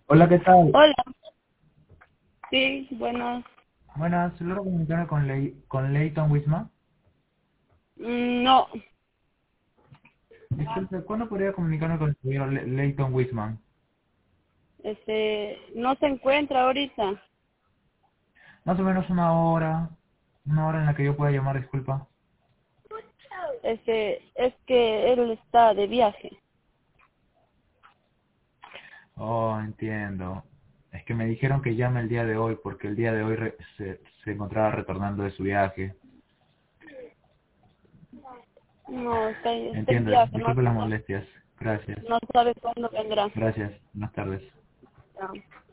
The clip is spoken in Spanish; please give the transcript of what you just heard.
Hola, ¿qué tal? Hola, sí, buenas. Buenas, ¿logro comunicarme con, con Leighton Wisma? No, Disculpe, ¿cuándo podría comunicarme con el señor Leighton Wisman? no se encuentra ahorita. Más o menos una hora en la que yo pueda llamar, disculpa. Es que él está de viaje. Oh, entiendo. Es que me dijeron que llame el día de hoy porque el día de hoy se encontraba retornando de su viaje. No, está en Entiendo, viaje, no, disculpe las molestias. Gracias. no sabe cuándo vendrá. Gracias. Buenas tardes. No.